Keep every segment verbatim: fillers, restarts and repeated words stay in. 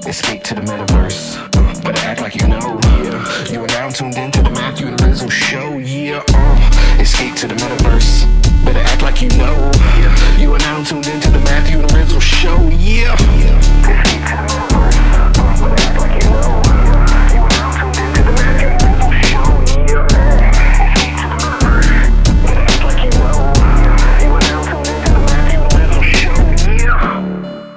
Escape to the metaverse. Uh, better act like you know. Yeah. You are now tuned into the Matthew and Rizzle show. Yeah. Uh, escape to the metaverse. Better act like you know. Yeah. You are now tuned into the Matthew and Rizzle show. Yeah. Yeah. Escape to the metaverse. Uh, better act like you know. Yeah. You are now tuned into the Matthew and Rizzle show. Yeah. Escape to the metaverse. Better act like you know. Yeah. You are now tuned into the Matthew and Rizzle show. Yeah.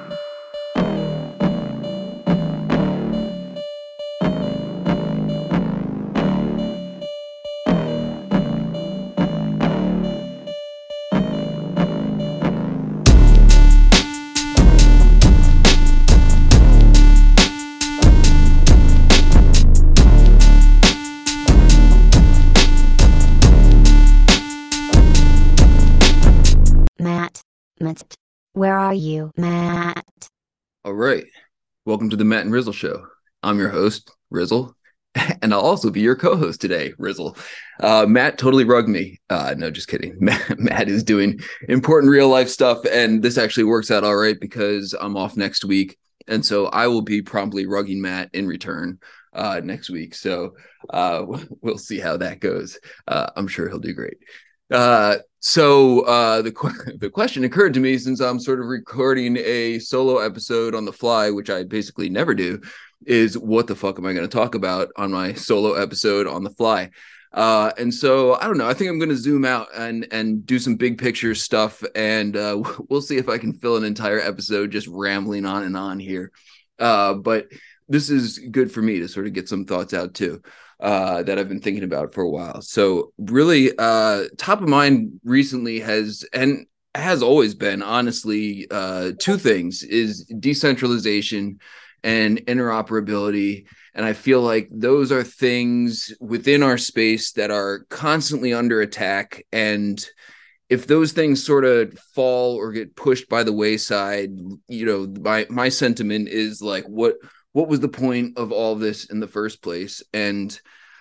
Matt. Matt. Where are you, Matt? All right. Welcome to the Matt and Rizzle Show. I'm your host, Rizzle, and I'll also be your co-host today, Rizzle. Uh, Matt totally rugged me. Uh, no, just kidding. Matt, Matt is doing important real-life stuff, and this actually works out all right because I'm off next week, and so I will be promptly rugging Matt in return uh, next week. So uh, we'll see how that goes. Uh, I'm sure he'll do great. Uh, so uh, the qu- the question occurred to me, since I'm sort of recording a solo episode on the fly, which I basically never do, is what the fuck am I going to talk about on my solo episode on the fly? Uh, and so I don't know. I think I'm going to zoom out and and do some big picture stuff, and uh, we'll see if I can fill an entire episode just rambling on and on here. Uh, but this is good for me to sort of get some thoughts out too. Uh, that I've been thinking about for a while. So really, uh, top of mind recently has, and has always been, honestly, uh, two things, is decentralization and interoperability. And I feel like those are things within our space that are constantly under attack. And if those things sort of fall or get pushed by the wayside, you know, my, my sentiment is like, what, what was the point of all this in the first place? And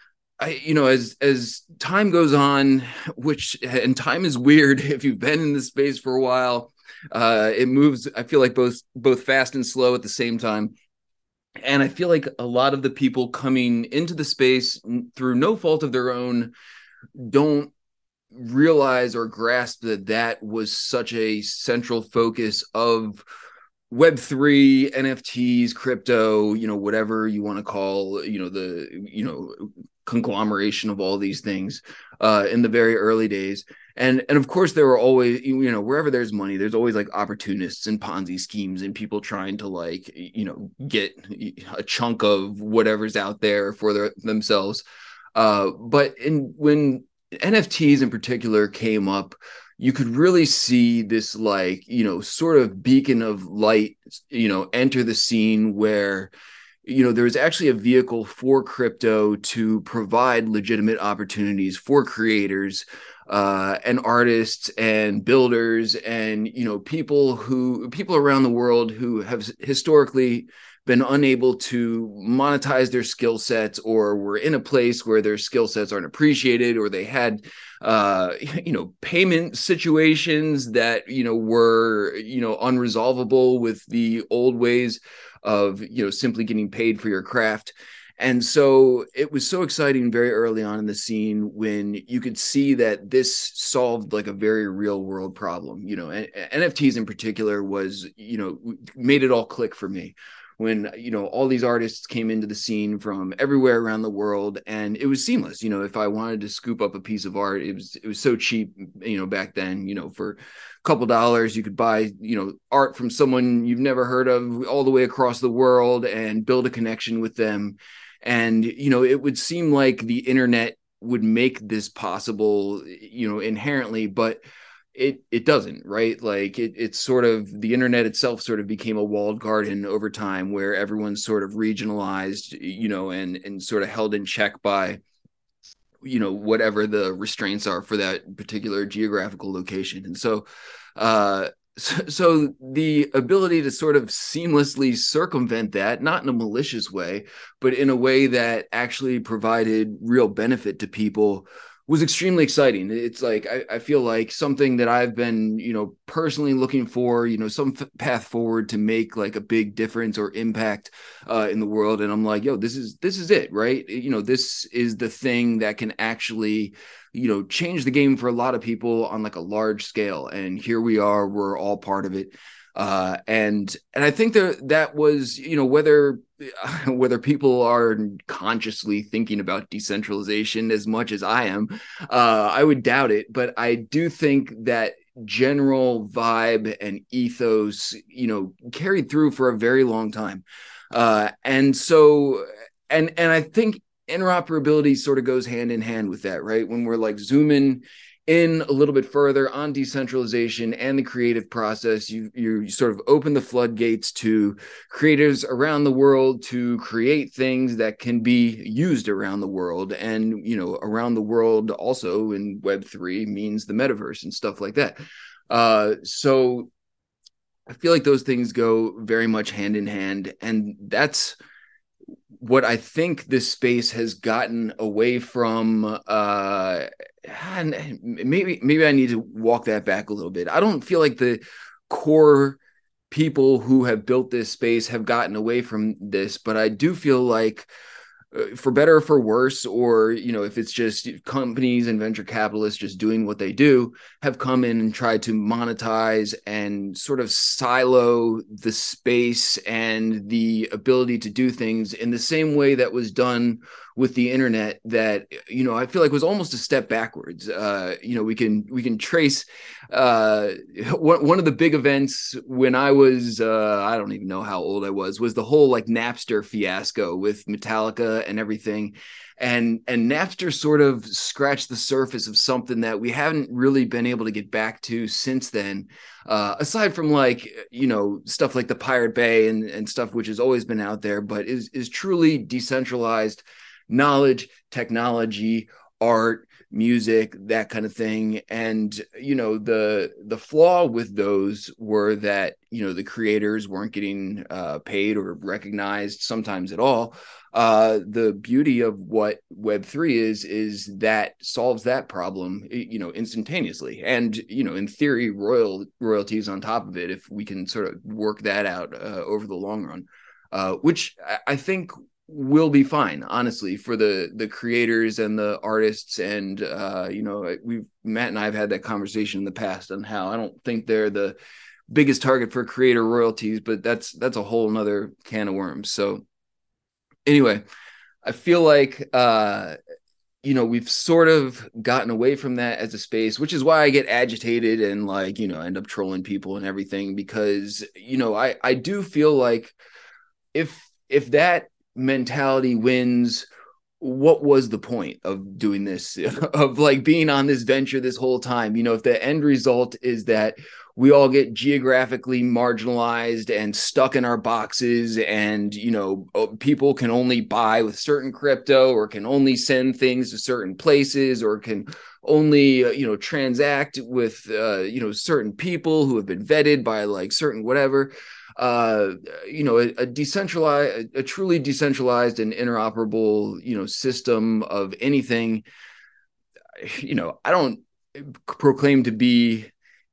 I, you know, as as time goes on, which, and time is weird if you've been in this space for a while, uh, it moves, I feel like both both fast and slow at the same time. And I feel like a lot of the people coming into the space through no fault of their own don't realize or grasp that that was such a central focus of Web three, N F Ts, crypto, you know, whatever you want to call, you know, the, you know, conglomeration of all these things uh, in the very early days. And, and of course, there were always, you know, wherever there's money, there's always like opportunists and Ponzi schemes and people trying to like, you know, get a chunk of whatever's out there for their, themselves. Uh, but in, when N F Ts in particular came up, you could really see this, like, you know, sort of beacon of light, you know, enter the scene where, you know, there was actually a vehicle for crypto to provide legitimate opportunities for creators uh, and artists and builders and, you know, people who people around the world who have historically been unable to monetize their skill sets, or were in a place where their skill sets aren't appreciated, or they had, uh, you know, payment situations that, you know, were, you know, unresolvable with the old ways of, you know, simply getting paid for your craft. And so it was so exciting very early on in the scene when you could see that this solved like a very real world problem. You know, N F Ts in particular was, you know, made it all click for me when, you know, all these artists came into the scene from everywhere around the world, and it was seamless. You know, if I wanted to scoop up a piece of art, it was, it was so cheap, you know, back then, you know, for a couple dollars, you could buy, you know, art from someone you've never heard of all the way across the world and build a connection with them. And, you know, it would seem like the internet would make this possible, you know, inherently, but it it doesn't, right? Like it, it's sort of, the internet itself sort of became a walled garden over time, where everyone's sort of regionalized, you know, and and sort of held in check by, you know, whatever the restraints are for that particular geographical location. And so uh so, so the ability to sort of seamlessly circumvent that, not in a malicious way, but in a way that actually provided real benefit to people, was extremely exciting. It's like, I, I feel like something that I've been, you know, personally looking for, you know, some f- path forward to make like a big difference or impact uh, in the world. And I'm like, yo, this is, this is it, right? You know, this is the thing that can actually, you know, change the game for a lot of people on like a large scale. And here we are, we're all part of it. Uh, and, and I think that that was, you know, whether, whether people are consciously thinking about decentralization as much as I am, uh, I would doubt it. But I do think that general vibe and ethos, you know, carried through for a very long time. Uh, and so, and, and I think interoperability sort of goes hand in hand with that, right? When we're like zooming in a little bit further on decentralization and the creative process, you you sort of open the floodgates to creators around the world to create things that can be used around the world. And, you know, around the world also in Web three means the metaverse and stuff like that. Uh, so I feel like those things go very much hand in hand. And that's what I think this space has gotten away from. Uh, and maybe maybe I need to walk that back a little bit. I don't feel like the core people who have built this space have gotten away from this, but I do feel like, uh, for better or for worse, or, you know, if it's just companies and venture capitalists just doing what they do, have come in and tried to monetize and sort of silo the space and the ability to do things in the same way that was done with the internet, that, you know, I feel like was almost a step backwards. Uh, you know, we can we can trace uh, one of the big events when I was, uh, I don't even know how old I was, was the whole like Napster fiasco with Metallica and everything. And, and Napster sort of scratched the surface of something that we haven't really been able to get back to since then. Uh, aside from like, you know, stuff like the Pirate Bay and, and stuff, which has always been out there, but is, is truly decentralized knowledge, technology, art, music, that kind of thing. And, you know, the the flaw with those were that, you know, the creators weren't getting uh, paid or recognized sometimes at all. Uh, the beauty of what Web three is, is that solves that problem, you know, instantaneously. And, you know, in theory, royal royalties on top of it, if we can sort of work that out uh, over the long run, uh, which I think will be fine, honestly, for the the creators and the artists. And uh you know, we've Matt and I have had that conversation in the past on how I don't think they're the biggest target for creator royalties, but that's that's a whole nother can of worms. So anyway, I feel like uh you know, we've sort of gotten away from that as a space, which is why I get agitated and, like, you know, end up trolling people and everything, because, you know, I I do feel like if if that mentality wins, what was the point of doing this, of like being on this venture this whole time? You know, if the end result is that we all get geographically marginalized and stuck in our boxes, and, you know, people can only buy with certain crypto, or can only send things to certain places, or can only, uh, you know, transact with, uh, you know, certain people who have been vetted by like certain whatever, uh, you know, a, a decentralized, a truly decentralized and interoperable, you know, system of anything. You know, I don't proclaim to be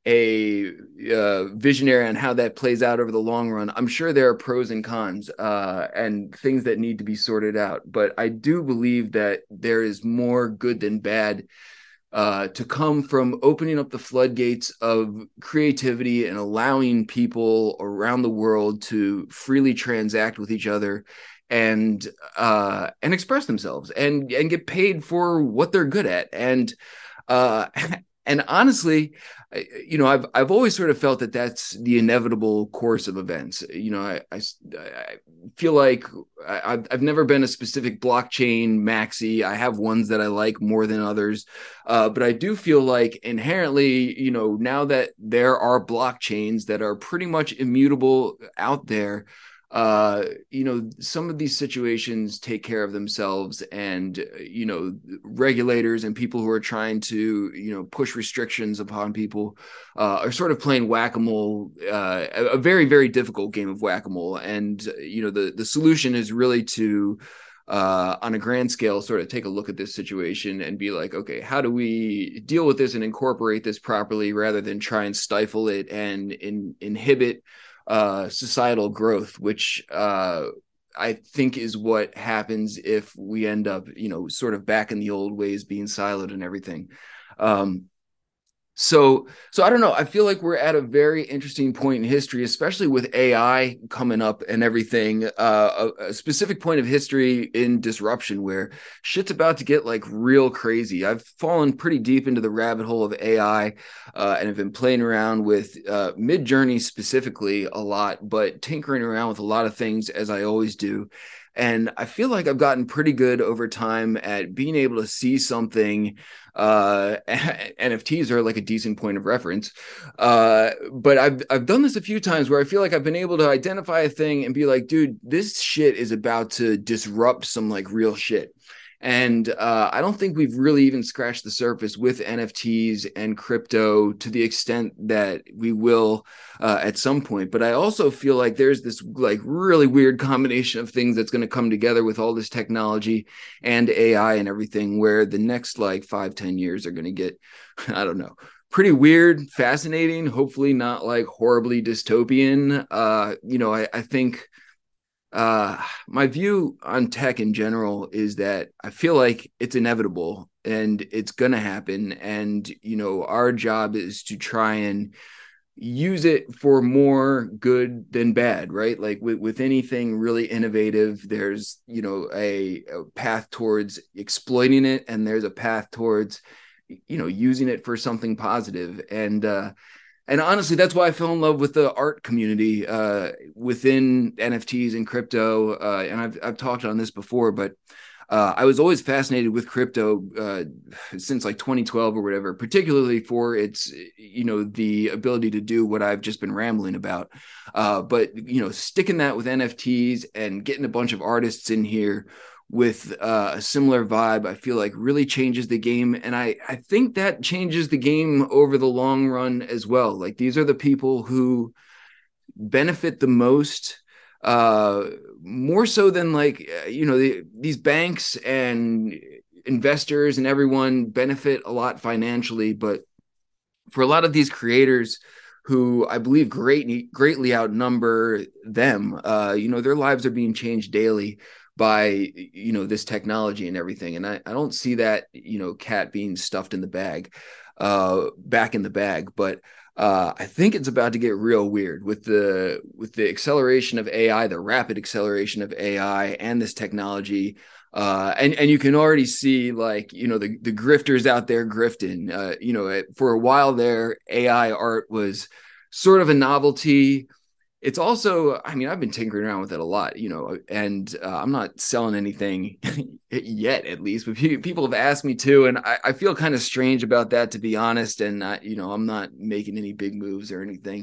a uh, visionary on how that plays out over the long run. I'm sure there are pros and cons uh, and things that need to be sorted out, but I do believe that there is more good than bad uh, to come from opening up the floodgates of creativity and allowing people around the world to freely transact with each other and uh, and express themselves and and get paid for what they're good at. And uh, and honestly, you know, I've I've always sort of felt that that's the inevitable course of events. You know, I I, I feel like I, I've I've never been a specific blockchain maxi. I have ones that I like more than others, uh, but I do feel like inherently, you know, now that there are blockchains that are pretty much immutable out there, uh you know, some of these situations take care of themselves. And, you know, regulators and people who are trying to, you know, push restrictions upon people uh are sort of playing whack-a-mole, uh a very, very difficult game of whack-a-mole. And, you know, the the solution is really to uh, on a grand scale, sort of take a look at this situation and be like, okay, how do we deal with this and incorporate this properly rather than try and stifle it and in, inhibit uh, societal growth, which uh, I think is what happens if we end up, you know, sort of back in the old ways, being siloed and everything. Um, So, so I don't know. I feel like we're at a very interesting point in history, especially with A I coming up and everything. Uh, a, a specific point of history in disruption where shit's about to get like real crazy. I've fallen pretty deep into the rabbit hole of A I, uh, and have been playing around with uh, Midjourney specifically a lot, but tinkering around with a lot of things as I always do. And I feel like I've gotten pretty good over time at being able to see something. Uh, N F Ts are like a decent point of reference. Uh, but I've, I've done this a few times where I feel like I've been able to identify a thing and be like, dude, this shit is about to disrupt some like real shit. And uh, I don't think we've really even scratched the surface with N F Ts and crypto to the extent that we will uh, at some point. But I also feel like there's this like really weird combination of things that's going to come together with all this technology and A I and everything, where the next like five, ten years are going to get, I don't know, pretty weird, fascinating, hopefully not like horribly dystopian. Uh, you know, I, I think uh my view on tech in general is that I feel like it's inevitable and it's gonna happen, and you know our job is to try and use it for more good than bad, right? Like with, with anything really innovative, there's you know a, a path towards exploiting it, and there's a path towards you know using it for something positive. And uh And honestly, that's why I fell in love with the art community uh, within N F Ts and crypto. Uh, and I've I've talked on this before, but uh, I was always fascinated with crypto uh, since like twenty twelve or whatever, particularly for its you know the ability to do what I've just been rambling about. Uh, but you know, sticking that with N F Ts and getting a bunch of artists in here with uh, a similar vibe, I feel like really changes the game. And I, I think that changes the game over the long run as well. Like these are the people who benefit the most, uh, more so than like, you know, the, these banks and investors and everyone benefit a lot financially. But for a lot of these creators who I believe greatly, greatly outnumber them, uh, you know, their lives are being changed daily by you know this technology and everything. And I, I don't see that you know cat being stuffed in the bag, uh back in the bag. But uh I think it's about to get real weird with the with the acceleration of A I, the rapid acceleration of A I and this technology. Uh and and you can already see like you know the the grifters out there grifting. Uh you know for a while there, A I art was sort of a novelty. It's also, I mean, I've been tinkering around with it a lot, you know, and uh, I'm not selling anything yet, at least, but people have asked me to, and I, I feel kind of strange about that, to be honest. And I, you know, I'm not making any big moves or anything.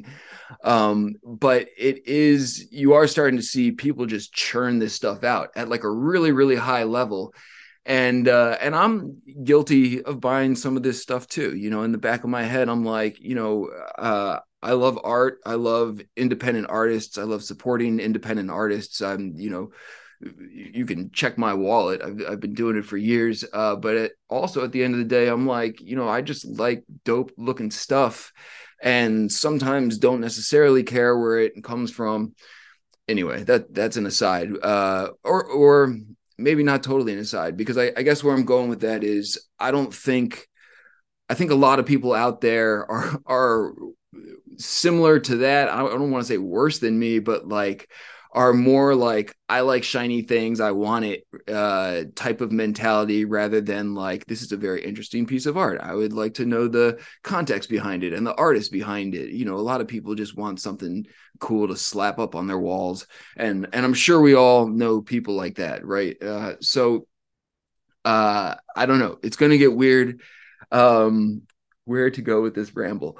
Um, but it is, you are starting to see people just churn this stuff out at like a really, really high level. And, uh, and I'm guilty of buying some of this stuff too, you know, in the back of my head, I'm like, you know, uh, I love art. I love independent artists. I love supporting independent artists. I'm, you know, you can check my wallet. I've, I've been doing it for years. Uh, but it, also at the end of the day, I'm like, you know, I just like dope looking stuff and sometimes don't necessarily care where it comes from. Anyway, that that's an aside, uh, or, or maybe not totally an aside, because I, I guess where I'm going with that is I don't think, I think a lot of people out there are, are, similar to that. I don't want to say worse than me, but like are more like I like shiny things, I want it uh type of mentality, rather than like this is a very interesting piece of art, I would like to know the context behind it and the artist behind it. You know, a lot of people just want something cool to slap up on their walls, and and I'm sure we all know people like that, right? Uh so uh I don't know, it's gonna get weird. Um where to go with this ramble?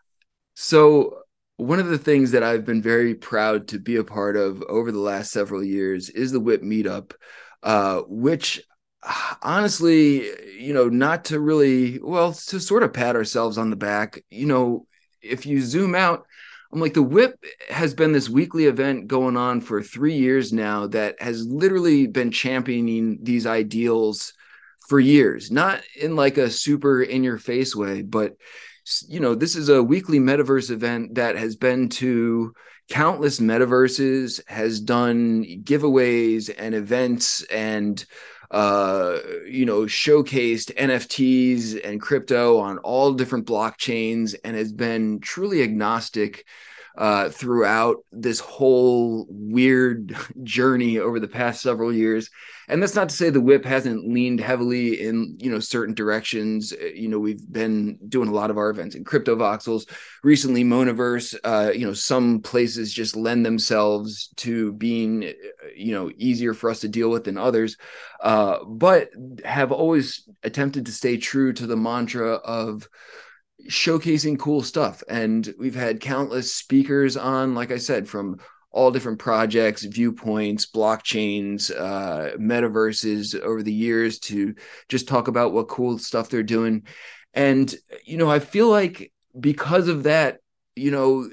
So one of the things that I've been very proud to be a part of over the last several years is the Whip Meetup, uh, which honestly, you know, not to really, well, to sort of pat ourselves on the back, you know, if you zoom out I'm like, the Whip has been this weekly event going on for three years now that has literally been championing these ideals for years, not in like a super in your face way, but you know, this is a weekly metaverse event that has been to countless metaverses, has done giveaways and events and uh, you know, showcased N F Ts and crypto on all different blockchains, and has been truly agnostic uh, throughout this whole weird journey over the past several years. And that's not to say the Whip hasn't leaned heavily in, you know, certain directions. You know, we've been doing a lot of our events in crypto voxels recently, Monaverse. Uh, you know, some places just lend themselves to being, you know, easier for us to deal with than others, uh, but have always attempted to stay true to the mantra of showcasing cool stuff. And we've had countless speakers on, like I said, from all different projects, viewpoints, blockchains, uh, metaverses over the years to just talk about what cool stuff they're doing. And, you know, I feel like because of that, you know,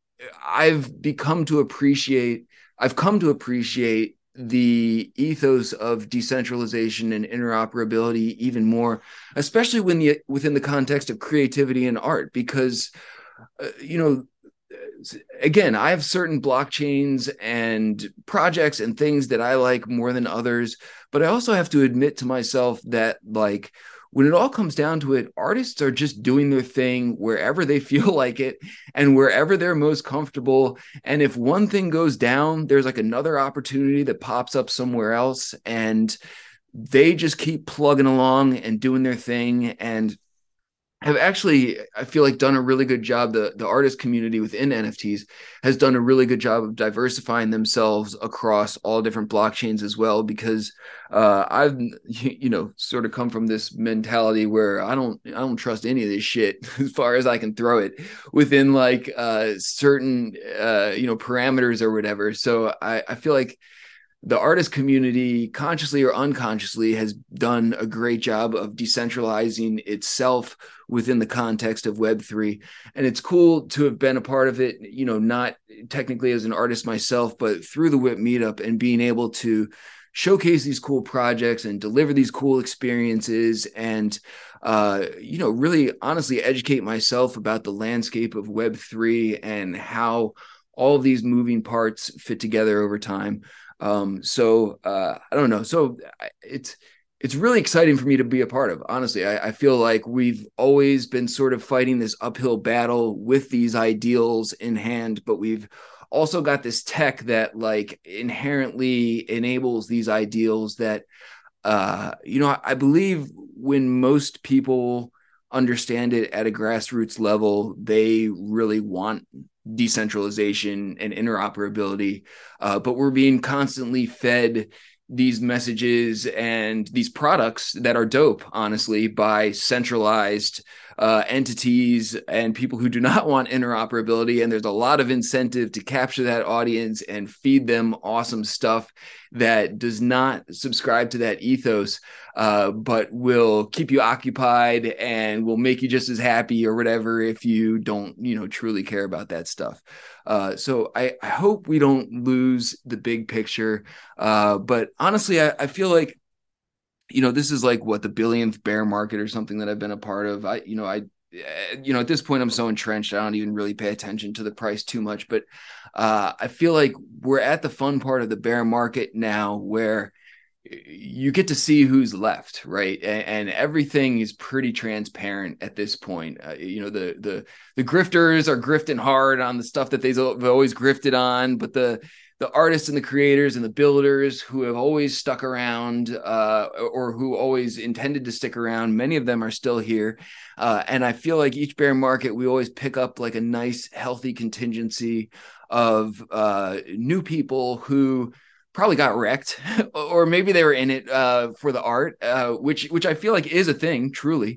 I've become to appreciate, I've come to appreciate the ethos of decentralization and interoperability even more, especially when the within the context of creativity and art, because, uh, you know, again, I have certain blockchains and projects and things that I like more than others, but I also have to admit to myself that, like, when it all comes down to it, artists are just doing their thing wherever they feel like it and wherever they're most comfortable. And if one thing goes down, there's like another opportunity that pops up somewhere else, and they just keep plugging along and doing their thing. And have actually, I feel like, done a really good job. The, the artist community within N F Ts has done a really good job of diversifying themselves across all different blockchains as well, because uh, I've, you know, sort of come from this mentality where I don't, I don't trust any of this shit as far as I can throw it within like uh, certain, uh, you know, parameters or whatever. So I, I feel like the artist community, consciously or unconsciously, has done a great job of decentralizing itself within the context of Web three. And it's cool to have been a part of it, you know, not technically as an artist myself, but through the Whip meetup and being able to showcase these cool projects and deliver these cool experiences and, uh, you know, really honestly educate myself about the landscape of Web three and how all of these moving parts fit together over time. Um, so uh, I don't know. So it's it's really exciting for me to be a part of. Honestly, I, I feel like we've always been sort of fighting this uphill battle with these ideals in hand, but we've also got this tech that like inherently enables these ideals that, uh, you know, I, I believe when most people understand it at a grassroots level, they really want decentralization and interoperability, uh, but we're being constantly fed these messages and these products that are dope, honestly, by centralized uh, entities and people who do not want interoperability. And there's a lot of incentive to capture that audience and feed them awesome stuff that does not subscribe to that ethos, uh, but will keep you occupied and will make you just as happy or whatever if you don't, you know, truly care about that stuff. Uh, so I, I hope we don't lose the big picture. Uh, but honestly, I, I feel like, you know, this is like what, the billionth bear market or something that I've been a part of. I, you know, I, you know, at this point I'm so entrenched, I don't even really pay attention to the price too much, but uh, I feel like we're at the fun part of the bear market now where you get to see who's left, right? And, and everything is pretty transparent at this point. Uh, you know, the the the grifters are grifting hard on the stuff that they've always grifted on, but the the artists and the creators and the builders who have always stuck around, uh, or who always intended to stick around, many of them are still here. Uh, and I feel like each bear market, we always pick up like a nice, healthy contingency of uh, new people who probably got wrecked, or maybe they were in it uh, for the art, uh, which which I feel like is a thing, truly.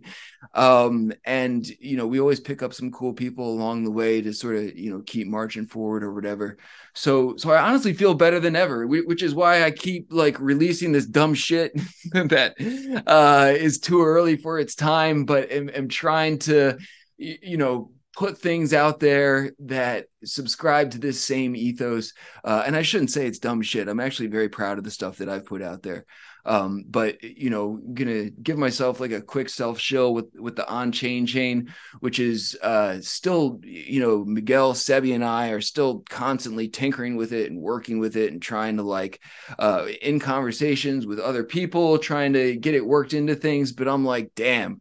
Um, and, you know, we always pick up some cool people along the way to sort of, you know, keep marching forward or whatever. So so I honestly feel better than ever, which is why I keep like releasing this dumb shit that uh, is too early for its time, but am, am trying to, you know, put things out there that subscribe to this same ethos. Uh, and I shouldn't say it's dumb shit. I'm actually very proud of the stuff that I've put out there. Um, but, you know, gonna give myself like a quick self shill with, with the on chain chain, which is uh, still, you know, Miguel, Sebi, and I are still constantly tinkering with it and working with it and trying to like uh, in conversations with other people, trying to get it worked into things. But I'm like, damn,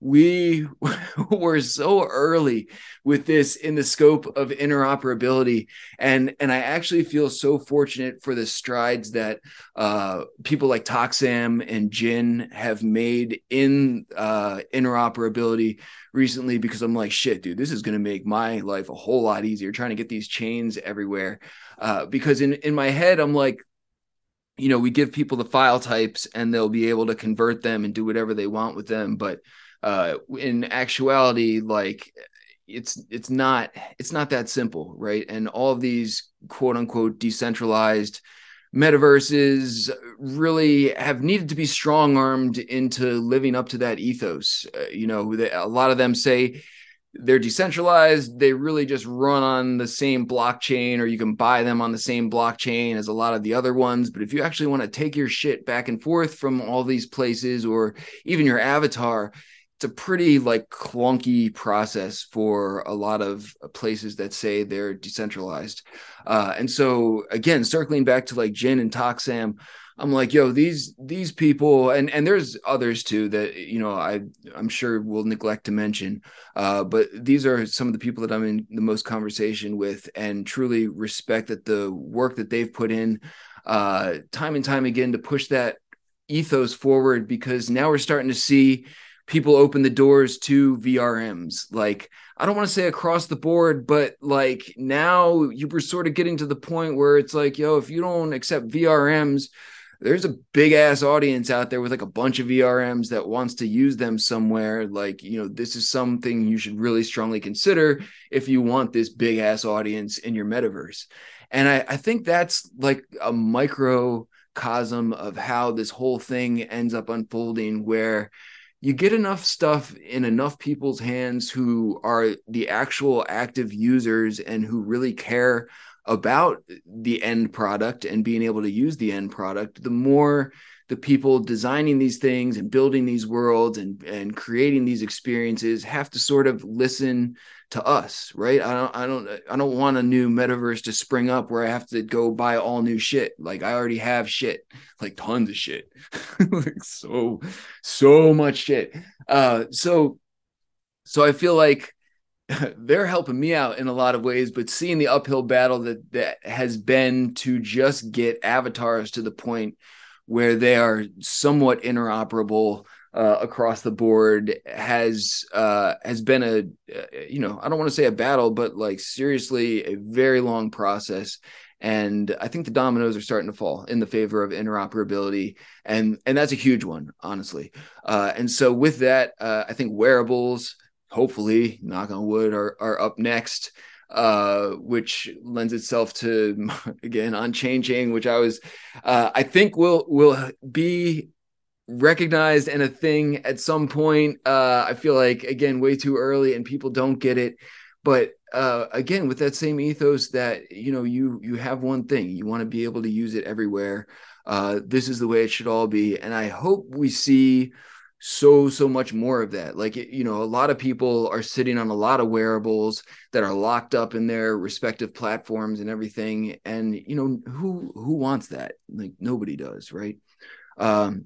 we were so early with this in the scope of interoperability. And, and I actually feel so fortunate for the strides that uh, people like Toxam and Jin have made in uh, interoperability recently, because I'm like, shit, dude, this is going to make my life a whole lot easier trying to get these chains everywhere. Uh, because in, in my head, I'm like, you know, we give people the file types and they'll be able to convert them and do whatever they want with them. But uh, in actuality, like it's, it's not, it's not that simple. Right. And all of these quote unquote decentralized metaverses really have needed to be strong armed into living up to that ethos. Uh, you know, they, a lot of them say they're decentralized. They really just run on the same blockchain, or you can buy them on the same blockchain as a lot of the other ones. But if you actually want to take your shit back and forth from all these places, or even your avatar, it's a pretty like clunky process for a lot of places that say they're decentralized. Uh, and so again, circling back to like Jin and Toxam, I'm like, yo, these these people, and and there's others too that, you know, I I'm sure we'll neglect to mention, uh, but these are some of the people that I'm in the most conversation with, and truly respect that the work that they've put in uh, time and time again to push that ethos forward. Because now we're starting to see people open the doors to V R Ms. Like, I don't want to say across the board, but like now you were sort of getting to the point where it's like, yo, if you don't accept V R Ms, there's a big ass audience out there with like a bunch of V R Ms that wants to use them somewhere. Like, you know, this is something you should really strongly consider if you want this big ass audience in your metaverse. And I, I think that's like a microcosm of how this whole thing ends up unfolding, where you get enough stuff in enough people's hands who are the actual active users and who really care about the end product and being able to use the end product, the more the people designing these things and building these worlds and, and creating these experiences have to sort of listen to us, right? I don't, I don't, I don't want a new metaverse to spring up where I have to go buy all new shit. Like, I already have shit, like tons of shit, like so, so much shit. Uh, so, so I feel like they're helping me out in a lot of ways, but seeing the uphill battle that that has been to just get avatars to the point where they are somewhat interoperable uh, across the board has uh, has been a, you know, I don't want to say a battle, but like seriously a very long process. And I think the dominoes are starting to fall in the favor of interoperability. And, and that's a huge one, honestly. Uh, and so with that, uh, I think wearables, hopefully, knock on wood, are, are up next, uh, which lends itself to, again, on chain chain, which I was, uh, I think will will be recognized and a thing at some point. Uh, I feel like, again, way too early and people don't get it. But uh, again, with that same ethos that, you know, you you have one thing, you want to be able to use it everywhere. Uh, this is the way it should all be. And I hope we see so, so much more of that. Like, you know, a lot of people are sitting on a lot of wearables that are locked up in their respective platforms and everything. And, you know, who, who wants that? Like, nobody does. Right. Um,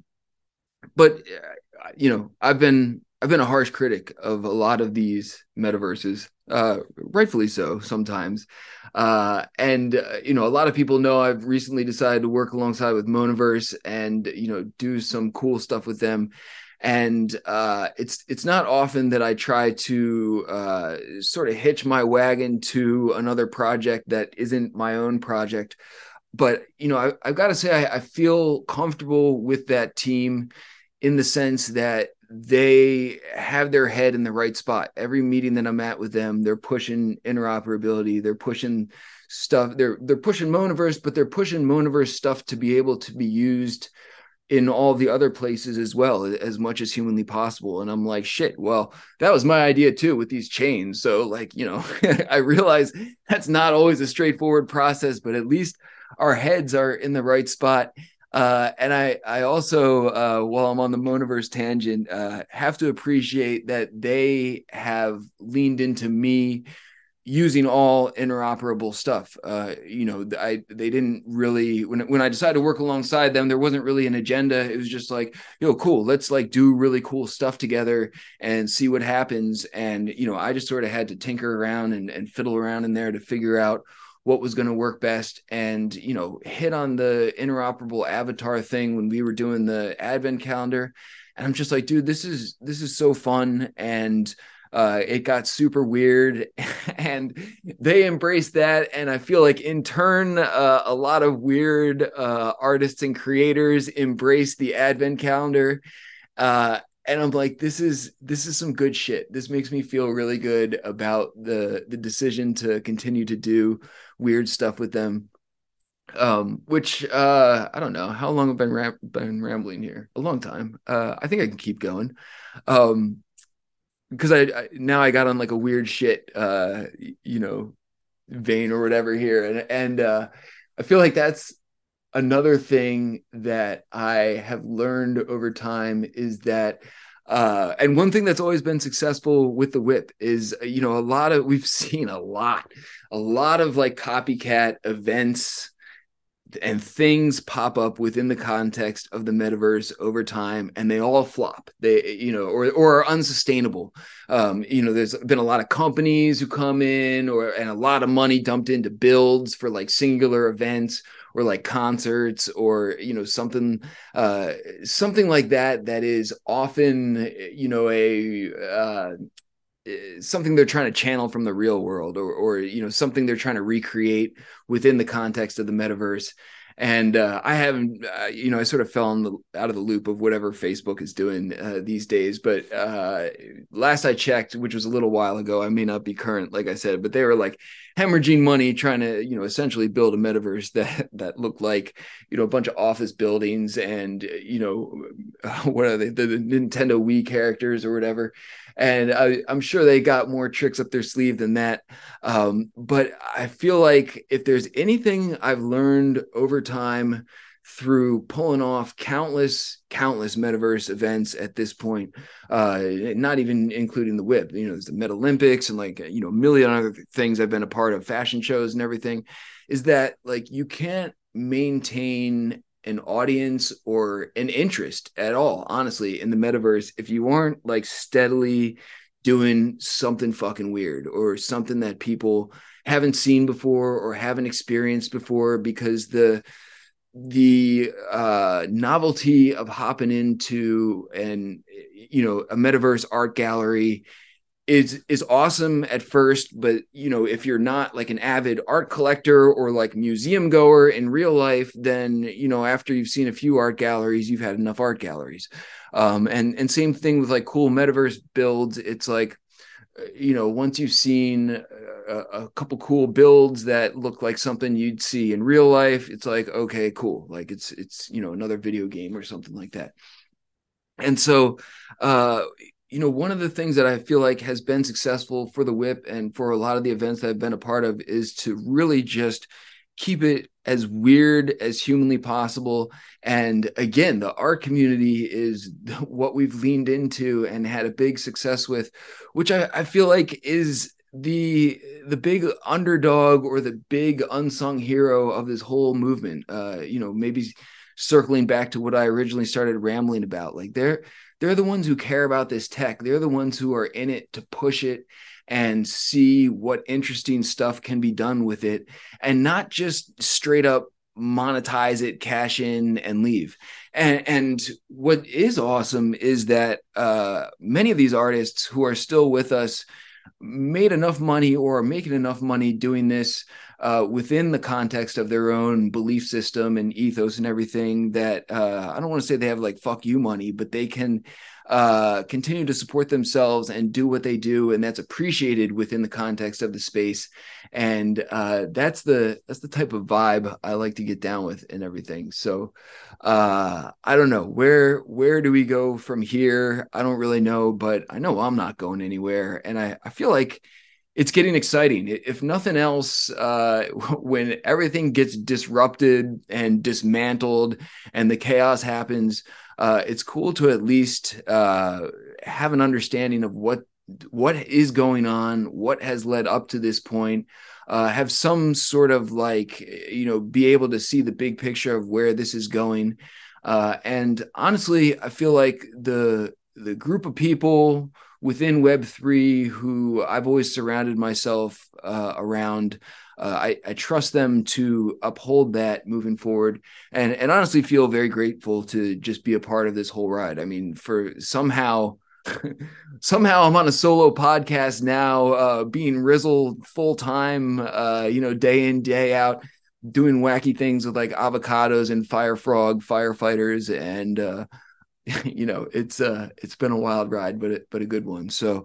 but, you know, I've been, I've been a harsh critic of a lot of these metaverses, uh, rightfully so sometimes. Uh, and, uh, you know, a lot of people know I've recently decided to work alongside with Monaverse and, you know, do some cool stuff with them. And uh, it's it's not often that I try to uh, sort of hitch my wagon to another project that isn't my own project. But, you know, I, I've got to say, I, I feel comfortable with that team in the sense that they have their head in the right spot. Every meeting that I'm at with them, they're pushing interoperability. They're pushing stuff. They're they're pushing Monaverse, but they're pushing Monaverse stuff to be able to be used in all the other places as well, as much as humanly possible. And I'm like, shit, well, that was my idea too with these chains. So like, you know, I realize that's not always a straightforward process, but at least our heads are in the right spot. Uh, and I, I also, uh, while I'm on the Monoverse tangent, uh, have to appreciate that they have leaned into me using all interoperable stuff. Uh, you know, I they didn't really when when I decided to work alongside them, there wasn't really an agenda. It was just like, yo, cool, let's like do really cool stuff together and see what happens. And you know, I just sort of had to tinker around and, and fiddle around in there to figure out what was going to work best. And you know, hit on the interoperable avatar thing when we were doing the advent calendar. And I'm just like, dude, this is this is so fun. And Uh, it got super weird and they embraced that. And I feel like in turn, uh, a lot of weird uh, artists and creators embrace the advent calendar. Uh, and I'm like, this is, this is some good shit. This makes me feel really good about the, the decision to continue to do weird stuff with them. Um, which, uh, I don't know how long I've been, ram- been rambling here. A long time. Uh, I think I can keep going. Um, because I, I now I got on like a weird shit uh you know vein or whatever here, and and uh I feel like that's another thing that I have learned over time is that uh and one thing that's always been successful with the whip is, you know, a lot of we've seen a lot a lot of like copycat events and things pop up within the context of the metaverse over time, and they all flop. They, you know, or or are unsustainable. Um, you know, there's been a lot of companies who come in, or and a lot of money dumped into builds for like singular events or like concerts, or you know, something uh, something like that. That is often, you know, a uh, something they're trying to channel from the real world, or, or, you know, something they're trying to recreate within the context of the metaverse. And uh, I haven't, uh, you know, I sort of fell in the, out of the loop of whatever Facebook is doing uh, these days. But uh, last I checked, which was a little while ago, I may not be current, like I said, but they were like hemorrhaging money trying to, you know, essentially build a metaverse that that looked like, you know, a bunch of office buildings and, you know, what are they, the, the Nintendo Wii characters or whatever. And I, I'm sure they got more tricks up their sleeve than that. Um, but I feel like if there's anything I've learned over time through pulling off countless, countless metaverse events at this point, uh, not even including the whip, you know, there's the Meta Olympics and like, you know, a million other things I've been a part of, fashion shows and everything, is that like you can't maintain an audience or an interest at all, honestly, in the metaverse if you aren't like steadily doing something fucking weird or something that people haven't seen before or haven't experienced before, because the the uh novelty of hopping into and you know a metaverse art gallery is is awesome at first, but you know, if you're not like an avid art collector or like museum goer in real life, then you know, after you've seen a few art galleries, you've had enough art galleries. Um, and and same thing with like cool metaverse builds. It's like, you know, once you've seen a, a couple cool builds that look like something you'd see in real life, it's like, okay, cool. Like it's it's you know, another video game or something like that. And so, uh, you know, one of the things that I feel like has been successful for the whip and for a lot of the events that I've been a part of is to really just keep it as weird as humanly possible. And again, the art community is what we've leaned into and had a big success with, which I, I feel like is the the big underdog or the big unsung hero of this whole movement. Uh, you know, maybe circling back to what I originally started rambling about, like they're they're the ones who care about this tech. They're the ones who are in it to push it and see what interesting stuff can be done with it, and not just straight up monetize it, cash in, and leave. And, and what is awesome is that uh, many of these artists who are still with us made enough money or are making enough money doing this uh, within the context of their own belief system and ethos and everything that uh, I don't want to say they have like fuck you money, but they can uh, continue to support themselves and do what they do, and that's appreciated within the context of the space. And uh, that's the that's the type of vibe I like to get down with and everything. So uh, I don't know where where do we go from here. I don't really know, but I know I'm not going anywhere, and I I feel like it's getting exciting. If nothing else, uh, when everything gets disrupted and dismantled and the chaos happens, uh, it's cool to at least uh, have an understanding of what what is going on, what has led up to this point, uh, have some sort of like, you know, be able to see the big picture of where this is going. Uh, and honestly, I feel like the the group of people within Web three who I've always surrounded myself uh, around, uh, I, I trust them to uphold that moving forward, and, and honestly feel very grateful to just be a part of this whole ride. I mean, for somehow, somehow I'm on a solo podcast now, uh, being Rizzle full time, uh, you know, day in, day out, doing wacky things with like avocados and fire frog firefighters, and uh, you know, it's uh it's been a wild ride, but it, but a good one. So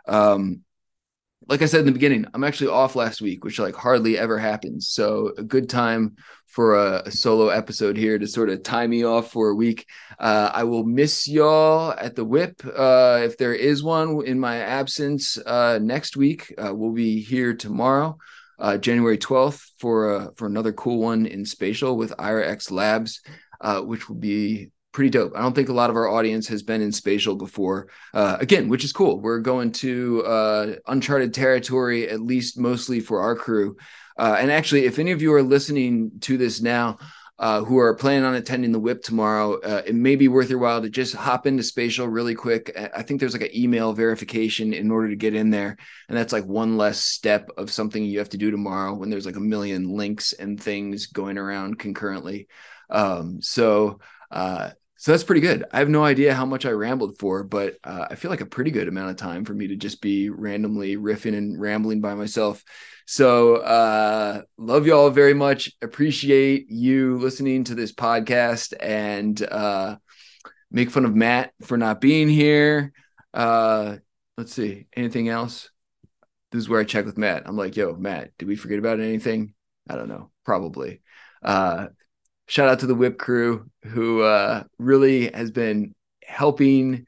um like I said in the beginning, I'm actually off last week, which like hardly ever happens. So a good time for a, a solo episode here to sort of tie me off for a week. Uh, I will miss y'all at the Whip. Uh, if there is one in my absence uh, next week, uh, we'll be here tomorrow, uh, January twelfth, for, uh, for another cool one in Spatial with Ira X Labs, uh, which will be pretty dope. I don't think a lot of our audience has been in Spatial before, uh, again, which is cool. We're going to uh, uncharted territory, at least mostly for our crew. Uh, and actually, if any of you are listening to this now, uh, who are planning on attending the Whip tomorrow, uh, it may be worth your while to just hop into Spatial really quick. I think there's like an email verification in order to get in there. And that's like one less step of something you have to do tomorrow when there's like a million links and things going around concurrently. Um, so, uh, So that's pretty good. I have no idea how much I rambled for, but uh, I feel like a pretty good amount of time for me to just be randomly riffing and rambling by myself. So uh, love y'all very much. Appreciate you listening to this podcast, and uh, make fun of Matt for not being here. Uh, let's see. Anything else? This is where I check with Matt. I'm like, yo, Matt, did we forget about anything? I don't know. Probably. Uh, Shout out to the Whip crew who uh, really has been helping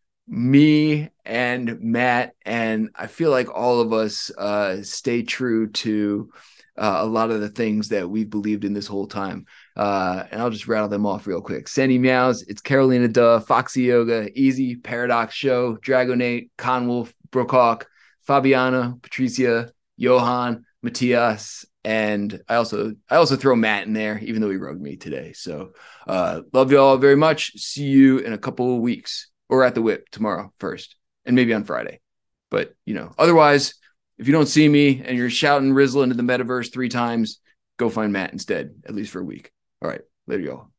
me and Matt. And I feel like all of us uh, stay true to uh, a lot of the things that we've believed in this whole time. Uh, and I'll just rattle them off real quick. Sandy Meows, It's Carolina Duh, Foxy Yoga, Easy, Paradox Show, Dragonate, Conwolf, Brookhawk, Fabiana, Patricia, Johan, Matthias, and I also I also throw Matt in there, even though he rugged me today. So uh, love you all very much. See you in a couple of weeks, or at the Whip tomorrow first, and maybe on Friday. But, you know, otherwise, if you don't see me and you're shouting Rizzle into the metaverse three times, go find Matt instead, at least for a week. All right, later, y'all.